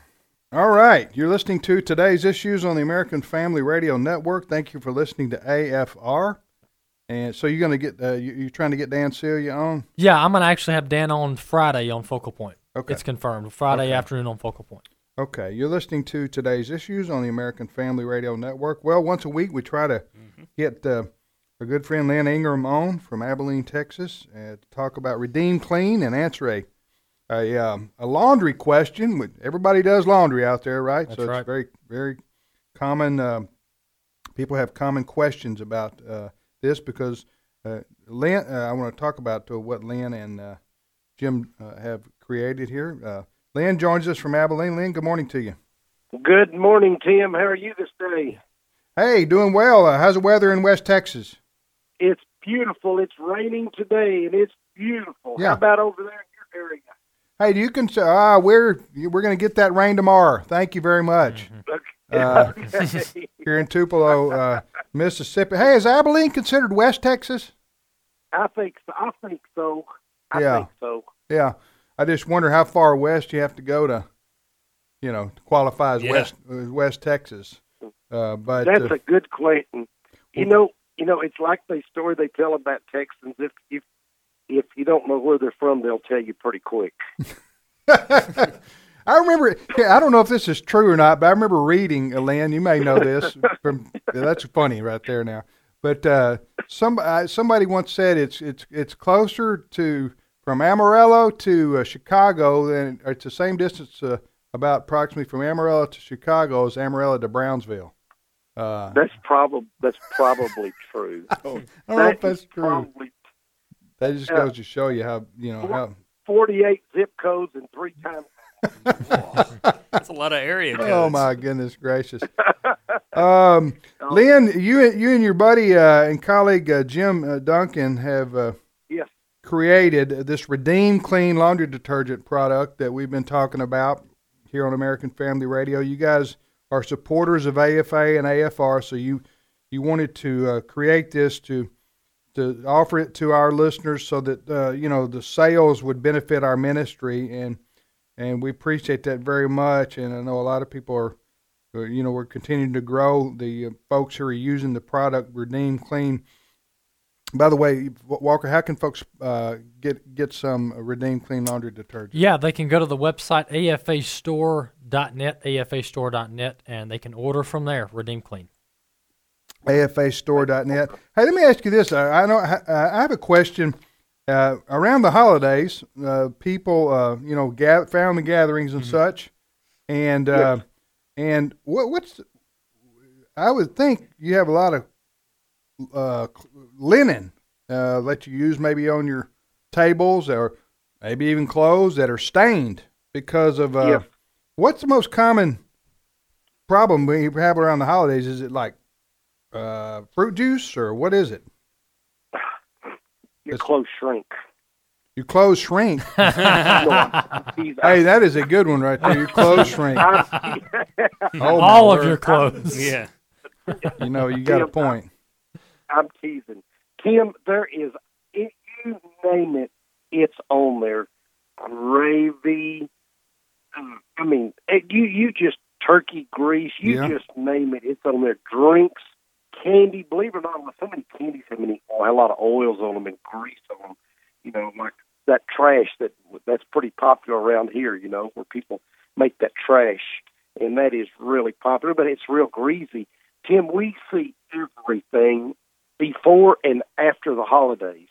All right. You're listening to Today's Issues on the American Family Radio Network. Thank you for listening to A F R. And so you're going to get, uh, you, you're trying to get Dan Celia on? Yeah, I'm going to actually have Dan on Friday on Focal Point. Okay. It's confirmed. Friday Okay. afternoon on Focal Point. Okay. You're listening to Today's Issues on the American Family Radio Network. Well, once a week we try to get uh, our good friend Lynn Ingram on from Abilene, Texas, uh, to talk about Redeem Clean and answer a a, um, a laundry question. Everybody does laundry out there, right? That's so it's right. very, very common. Uh, people have common questions about uh, this because uh, Lynn, uh, I want to talk about uh, what Lynn and uh, Jim uh, have created here. Uh, Lynn joins us from Abilene. Lynn, good morning to you. Good morning, Tim. How are you this day? Hey, doing well. Uh, how's the weather in West Texas? It's beautiful. It's raining today, and it's beautiful. Yeah. How about over there in your area? Hey, do you can ah we're we're going to get that rain tomorrow. Thank you very much. Uh, Okay. Here in Tupelo, uh, Mississippi. Hey, is Abilene considered West Texas? I think so. I think so. I Yeah. think so. Yeah. I just wonder how far west you have to go to, you know, to qualify as Yeah. West uh, West Texas. Uh, but That's uh, a good question. You know, you know, it's like the story they tell about Texans. If if if you don't know where they're from, they'll tell you pretty quick. I remember. yeah, I don't know if this is true or not, but I remember reading, Lynn. You may know this. From that's funny right there now. But uh, some uh, somebody once said it's it's it's closer to from Amarillo to uh, Chicago than or it's the same distance uh, about approximately from Amarillo to Chicago as Amarillo to Brownsville. Uh, That's probably that's probably true. I don't know if That that's is true. Probably That just yeah. goes to show you how you know how. forty-eight zip codes and three times. That's a lot of area codes. Oh my goodness gracious! Um, Lynn, you you and your buddy uh, and colleague uh, Jim uh, Duncan have uh, Yes. created this Redeem Clean laundry detergent product that we've been talking about here on American Family Radio. You guys are supporters of A F A and A F R, so you you wanted to uh, create this to to offer it to our listeners so that uh, you know the sales would benefit our ministry. And and we appreciate that very much. And I know a lot of people are, uh, you know, we're continuing to grow. The uh, folks who are using the product Redeem Clean. By the way, Walker, how can folks uh, get get some Redeem Clean laundry detergent? Yeah, they can go to the website A F A store dot net, A F A store dot net, and they can order from there, Redeem Clean. A F A store dot net. Hey, let me ask you this. I, I know I have a question. Uh, around the holidays, uh, people, uh, you know, gather, family gatherings and mm-hmm. such, and uh, yes. and what, what's? I would think you have a lot of uh, linen uh, that you use maybe on your tables or maybe even clothes that are stained because of. Uh, yes. What's the most common problem we have around the holidays? Is it like uh, fruit juice or what is it? Your clothes shrink. Your clothes shrink. Hey, that is a good one right there. Your clothes shrink. Oh, all of your clothes. Yeah. You know, you got Tim, a point. I'm teasing. Tim, there is, if you name it, it's on there. Gravy. Uh, I mean, you, you just, turkey grease, you yeah. just name it, it's on there. Drinks, candy, believe it or not, so many candies have many, a lot of oils on them and grease on them. You know, like that trash that that's pretty popular around here, you know, where people make that trash, and that is really popular, but it's real greasy. Tim, we see everything before and after the holidays,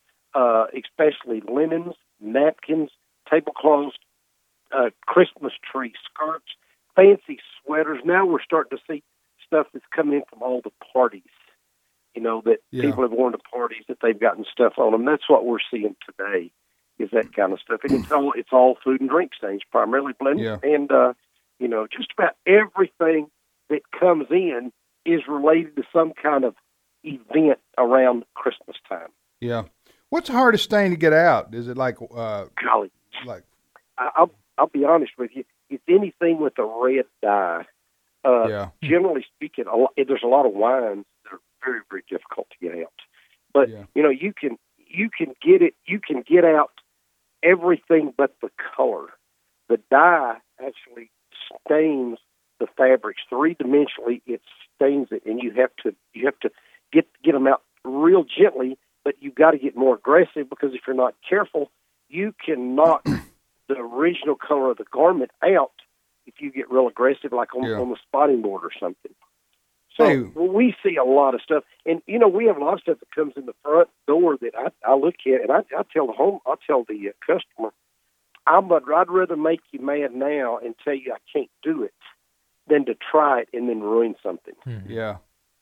uh, especially linens, napkins, tablecloths, uh, Christmas tree skirts, fancy sweaters. Now we're starting to see stuff that's coming in from all the parties, you know, that yeah. people have worn to parties that they've gotten stuff on them. That's what we're seeing today, is that kind of stuff. And it's all it's all food and drink stains, primarily blended. Yeah. And, uh, you know, just about everything that comes in is related to some kind of event around Christmas time. Yeah. What's the hardest stain to get out? Is it like, uh, Golly, like, I'll, I'll be honest with you. It's anything with a red dye. Uh, yeah. Generally speaking, a lot, there's a lot of wines that are very, very difficult to get out. But yeah. you know, you can you can get it. You can get out everything but the color. The dye actually stains the fabrics three dimensionally. It stains it, and you have to you have to get get them out real gently. But you've got to get more aggressive, because if you're not careful, you can knock the original color of the garment out if you get real aggressive, like on, yeah. on the spotting board or something. So hey. well, we see a lot of stuff, and you know, we have a lot of stuff that comes in the front door that I, I look at, and I, I tell the home, I tell the uh, customer, I'm, I'd rather make you mad now and tell you I can't do it than to try it and then ruin something. Mm-hmm. Yeah.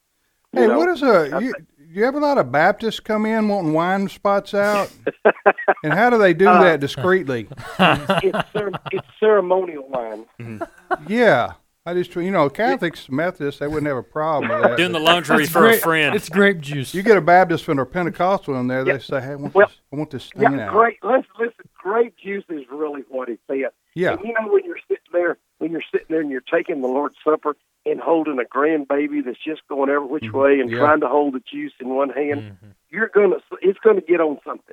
You Hey, know, what is a? You, you have a lot of Baptists come in wanting wine spots out, and how do they do uh, that discreetly? it's, cer- it's ceremonial wine. Mm-hmm. Yeah, I just you know Catholics, Methodists, they wouldn't have a problem with that. Doing the laundry It's for grape, a friend. It's grape juice. You get a Baptist from a Pentecostal in there, Yeah. they say, "Hey, I want Well, this, I want this stain Yeah, out." great. Listen, listen, grape juice is really what it's at. Yeah. And you know, when you're sitting there, when you're sitting there and you're taking the Lord's Supper and holding a grandbaby that's just going every which Mm-hmm. way and Yeah. trying to hold the juice in one hand, Mm-hmm. you're gonna, it's gonna get on something.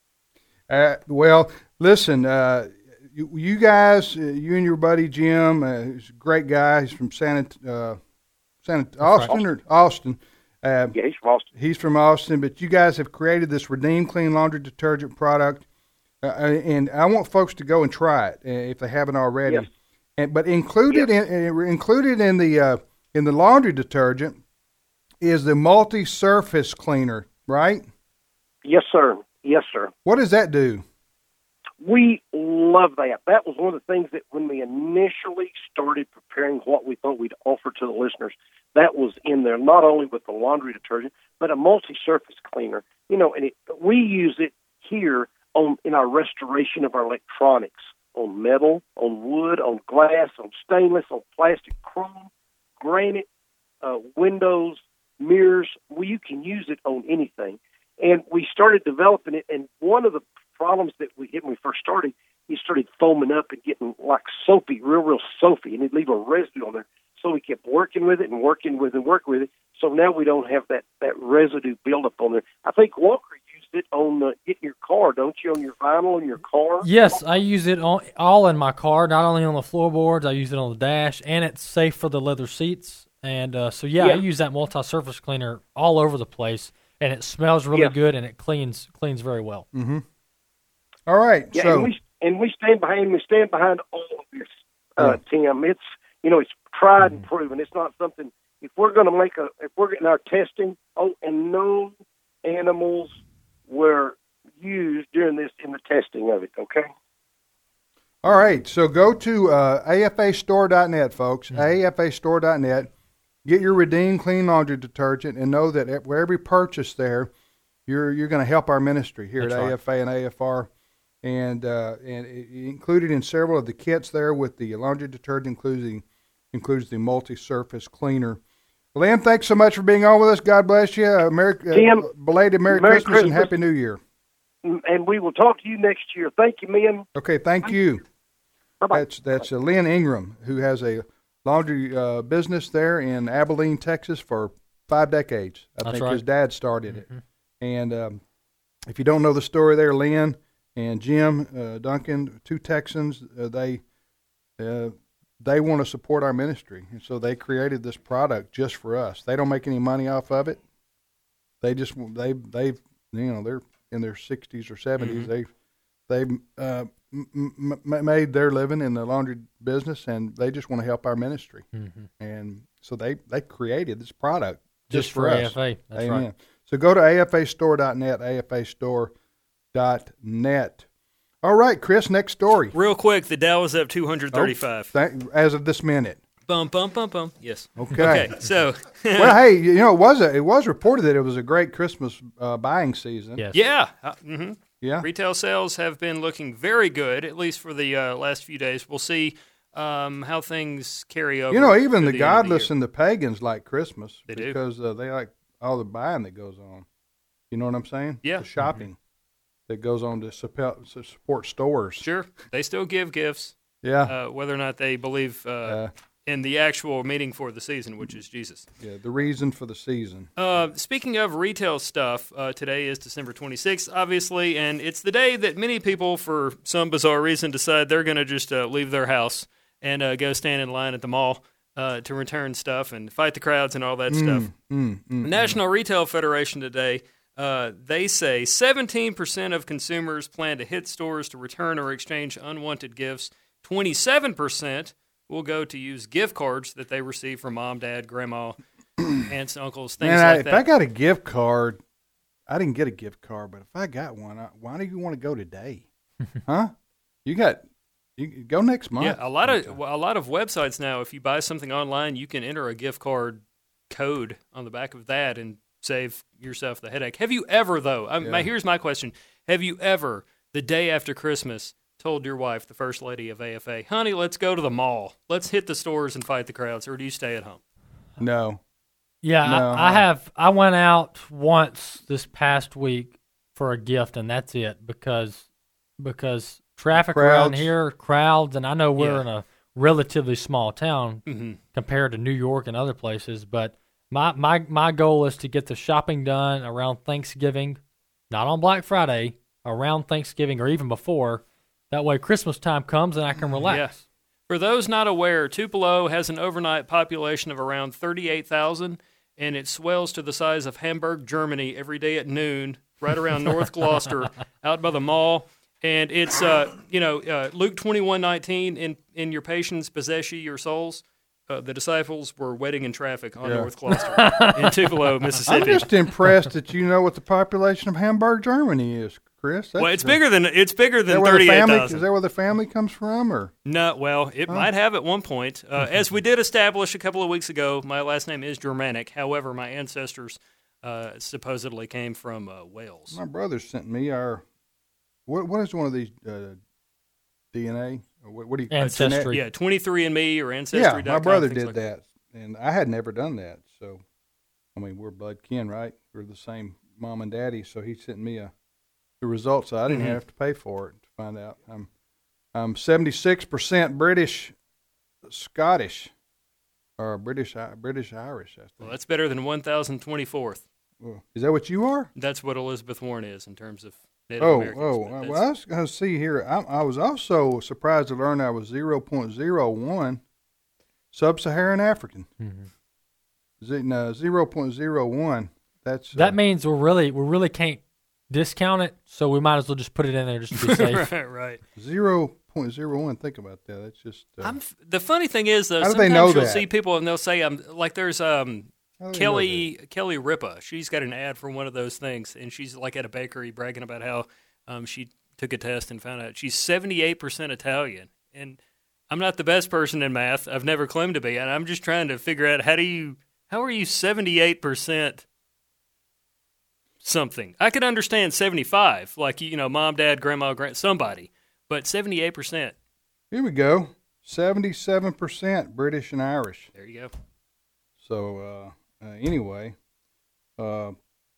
Uh, well, listen, uh, you, you guys, uh, you and your buddy Jim, uh, he's a great guy. He's from San, uh, San Austin or Austin. Uh, Yeah, he's from Austin. He's from Austin, but you guys have created this Redeem Clean laundry detergent product, uh, and I want folks to go and try it uh, if they haven't already. Yes. And but included Yes. in uh, included in the uh, in the laundry detergent is the multi-surface cleaner, right? Yes, sir. Yes, sir. What does that do? We love that. That was one of the things that when we initially started preparing what we thought we'd offer to the listeners, that was in there, not only with the laundry detergent, but a multi-surface cleaner. You know, and it, we use it here on in our restoration of our electronics, on metal, on wood, on glass, on stainless, on plastic, chrome, granite, uh, windows, mirrors. Well, you can use it on anything. And we started developing it, and one of the problems that we hit when we first started, he started foaming up and getting like soapy, real, real soapy, and he'd leave a residue on there. So we kept working with it and working with it and working with it. So now we don't have that, that residue buildup on there. I think Walker used it on uh, getting your car, don't you, on your vinyl in your car? Yes, I use it on, all in my car, not only on the floorboards, I use it on the dash, and it's safe for the leather seats. And uh, so, yeah, Yeah. I use that multi-surface cleaner all over the place, and it smells really Yeah. good, and it cleans cleans very well. Mm-hmm. All right. Yeah, so and we and we stand behind we stand behind all of this, uh, Tim. It's you know it's tried and proven. It's not something. If we're going to make a, if we're getting our testing, oh, and no animals were used during this in the testing of it. Okay. All right, so go to uh, A F A store dot net, folks, Mm-hmm. A F A store dot net. Get your Redeem Clean Laundry Detergent, and know that at every purchase there, you're you're going to help our ministry here That's at right. A F A and A F R, and uh, and it, included in several of the kits there with the laundry detergent, including includes the multi-surface cleaner. Lynn, thanks so much for being on with us. God bless you. Uh, Merry, Tim, uh, belated Merry, Merry Christmas, and Christmas. Happy New Year. And we will talk to you next year. Thank you, men. Okay, thank you. Bye-bye. That's that's uh, Lynn Ingram, who has a laundry uh, business there in Abilene, Texas, for five decades. I That's think right. his dad started it. And um, if you don't know the story there, Lynn and Jim uh, Duncan, two Texans, uh, they uh, they want to support our ministry, and so they created this product just for us. They don't make any money off of it. They just they they you know they're in their sixties or seventies. They they uh, m- m- made their living in the laundry business, and they just want to help our ministry. Mhm. And so they, they created this product Just just, for us. A F A. That's Amen. right. So go to A F A store dot net, A F A store dot net. All right, Chris, next story. Real quick, the Dow is up two hundred thirty-five. Oh, thank- as of this minute. Bum, bum, bum, bum. Yes. Okay. Okay, so, Well, hey, you know, it was a, it was reported that it was a great Christmas uh, buying season. Yes. yeah. Uh, hmm Yeah. Retail sales have been looking very good, at least for the uh, last few days. We'll see um, how things carry over. You know, even through the the end of the godless year. and the pagans like Christmas They do. because uh, they like all the buying that goes on. You know what I'm saying? Yeah. The shopping that goes on to support, to support stores. Sure, they still give gifts, Yeah. uh, whether or not they believe uh, Uh, in the actual meaning for the season, which is Jesus. yeah. The reason for the season. Uh, speaking of retail stuff, uh, today is December twenty-sixth, obviously, and it's the day that many people, for some bizarre reason, decide they're going to just uh, leave their house and uh, go stand in line at the mall uh, to return stuff and fight the crowds and all that stuff. Mm, mm, National Retail Federation today, uh, they say seventeen percent of consumers plan to hit stores to return or exchange unwanted gifts. twenty-seven percent will go to use gift cards that they receive from mom, dad, grandma, aunts, uncles, things Man, I, like if that. I got a gift card, I didn't get a gift card, but if I got one, I, why do you want to go today? Huh? You got you go next month. Yeah, a lot of well, a lot of websites now. If you buy something online, you can enter a gift card code on the back of that and save yourself the headache. Have you ever, though? I, my, Yeah. here's my question: have you ever, the day after Christmas, told your wife, the first lady of A F A, "Honey, let's go to the mall. Let's hit the stores and fight the crowds," or do you stay at home? No. Yeah, No, I, I I- have. I went out once this past week for a gift, and that's it because because traffic around Crowds. here, crowds, and I know we're Yeah. in a relatively small town Mm-hmm. compared to New York and other places, but my my my goal is to get the shopping done around Thanksgiving, not on Black Friday, around Thanksgiving or even before. That way, Christmas time comes and I can relax. Yeah. For those not aware, Tupelo has an overnight population of around thirty-eight thousand, and it swells to the size of Hamburg, Germany, every day at noon, right around North Gloucester, out by the mall. And it's, uh, you know, uh, Luke twenty-one nineteen, in, in your patience possess ye your souls. Uh, the disciples were waiting in traffic on Yeah. North Gloucester in Tupelo, I'm Mississippi. just impressed that you know what the population of Hamburg, Germany is, Chris. That's well, it's uh, bigger than it's bigger is that than where the thirty-eight family- thousand. Is that where the family comes from, or No, well, it might have at one point. Uh, as we did establish a couple of weeks ago, my last name is Germanic. However, my ancestors uh, supposedly came from uh, Wales. my brother sent me our what? What is one of these uh, D N A? Or What, what do you Ancestry. Yeah, twenty-three and me or Yeah, Ancestry. my brother did that, and I had never done that. So, I mean, we're blood kin, right? We're the same mom and daddy. So he sent me a the results. So I didn't Mhm. have to pay for it to find out. I'm I'm seventy-six percent British, Scottish, or British British Irish. I think. Well, that's better than one thousand twenty-fourth. Is that what you are? That's what Elizabeth Warren is in terms of Native oh, Americans. Oh, but oh. that's- Well, I was going to see here. I, I was also surprised to learn I was zero point zero one sub-Saharan African. Mhm. Z, no, zero point zero one. That's That uh, means we're really we really can't discount it, so we might as well just put it in there just to be safe. right, right. zero point zero one. Think about that. That's just. Uh, I'm, f- the funny thing is, though, How do sometimes they know you'll that? see people and they'll say, "I'm like." There's um how do they know Kelly Kelly Ripa. She's got an ad for one of those things, and she's like at a bakery bragging about how um she took a test and found out she's seventy-eight percent Italian. And I'm not the best person in math. I've never claimed to be, and I'm just trying to figure out how do you how are you seventy-eight percent something? I could understand seventy-five, like you know, mom, dad, grandma, grand somebody, but seventy-eight percent. Here we go. seventy-seven percent British and Irish. There you go. So uh, uh, anyway, uh,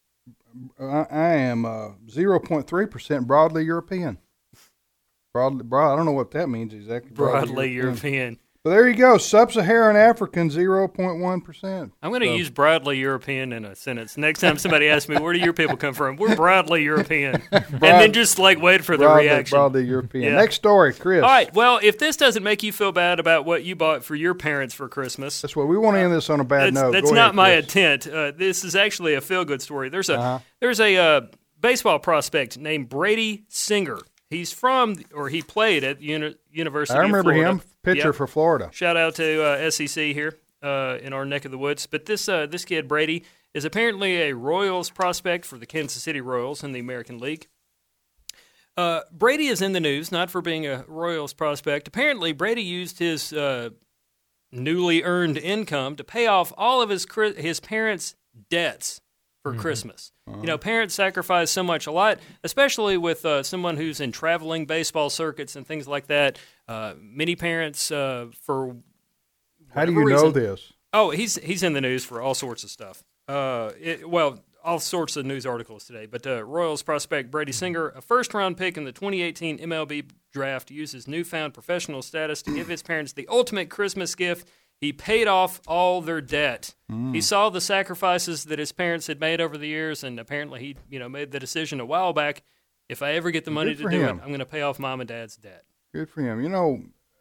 I, I am uh, zero point three percent broadly European. Broadly, broad. I don't know what that means exactly. Broadly European. But there you go. Sub-Saharan African, zero point one percent. I'm going to So- use broadly European in a sentence. Next time somebody asks me, where do your people come from? We're broadly European. and then just like wait for the broadly, reaction. Broadly European. Yeah. Next story, Chris. All right. Well, if this doesn't make you feel bad about what you bought for your parents for Christmas, That's what we want to end this on a bad that's, note. that's Go not ahead, my Chris. intent. Uh, this is actually a feel-good story. There's a Uh-huh. there's a uh, baseball prospect named Brady Singer. He's from, or he played at Uni- University I remember of Florida. him, pitcher Yep. for Florida. Shout out to uh, S E C here uh, in our neck of the woods. But this uh, this kid, Brady, is apparently a Royals prospect for the Kansas City Royals in the American League. Uh, Brady is in the news, not for being a Royals prospect. Apparently, Brady used his uh, newly earned income to pay off all of his cri- his parents' debts for Christmas. You know, parents sacrifice so much a lot, especially with uh, someone who's in traveling baseball circuits and things like that. Uh, many parents, uh, for How do whatever you know reason- this? Oh, he's he's in the news for all sorts of stuff. Uh, it, well, all sorts of news articles today. But uh, Royals prospect Brady Singer, a first-round pick in the twenty eighteen M L B draft, used his newfound professional status to give his parents the ultimate Christmas gift. He paid off all their debt. Mm. He saw the sacrifices that his parents had made over the years, and apparently he, you know, made the decision a while back. If I ever get the money Good to for do him. it, I'm going to pay off mom and dad's debt. Good for him. You know,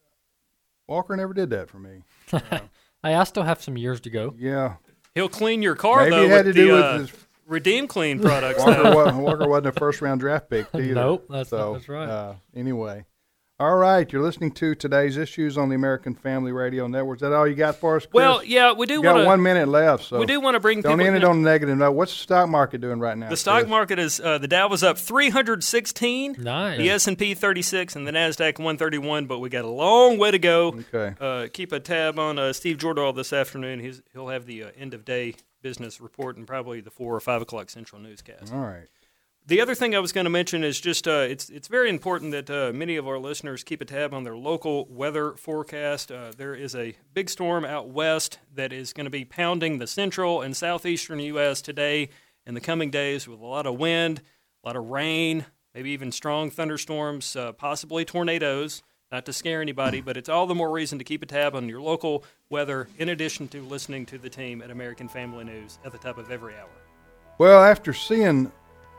Walker never did that for me. Hey, I still have some years to go. Yeah. He'll clean your car Maybe though it had with to do the with uh, his- Redeem Clean products. Walker, though. wasn't, Walker wasn't a first round draft pick either. Nope, that's so, not, that's right. Uh, anyway, all right. You're listening to today's issues on the American Family Radio Network. Is that all you got for us, Chris? Well, yeah, we do You got want one to. minute left, so We do want to bring don't people. end it on a negative note. What's the stock market doing right now? The stock Chris? market is uh, the Dow was up three hundred sixteen, Nice. the S and P thirty-six, and the Nasdaq one thirty-one. But we got a long way to go. Okay. Uh, keep a tab on uh, Steve Jordahl this afternoon. He's, he'll have the uh, end of day business report and probably the four or five o'clock Central newscast. All right. The other thing I was going to mention is just uh, it's it's very important that uh, many of our listeners keep a tab on their local weather forecast. Uh, there is a big storm out west that is going to be pounding the central and southeastern U S today and the coming days with a lot of wind, a lot of rain, maybe even strong thunderstorms, uh, possibly tornadoes. Not to scare anybody, but it's all the more reason to keep a tab on your local weather in addition to listening to the team at American Family News at the top of every hour. Well, after seeing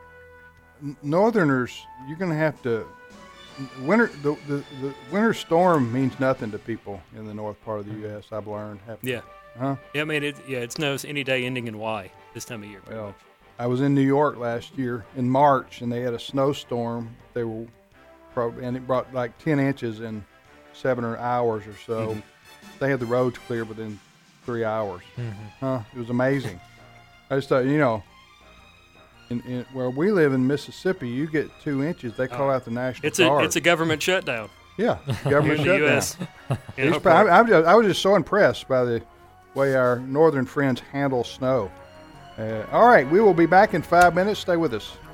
n- Northerners, you're going to have to winter. The, the the winter storm means nothing to people in the north part of the U S. I've learned. Have- Yeah. Huh? Yeah, I mean, it, yeah, it's no any day ending in Y this time of year. pretty Well, much. I was in New York last year in March, and they had a snowstorm. They were, probably, and it brought like ten inches in seven or hours or so. Mm-hmm. They had the roads clear within three hours. Mhm. Huh? It was amazing. I just thought, you know, in, in where we live in Mississippi, you get two inches, they call Oh. out the National It's a Guard. it's a government shutdown yeah, here government in the U shutdown. S. You It's know, pro- I'm, I'm just, I was just so impressed by the way our northern friends handle snow. Uh, all right, we will be back in five minutes. Stay with us.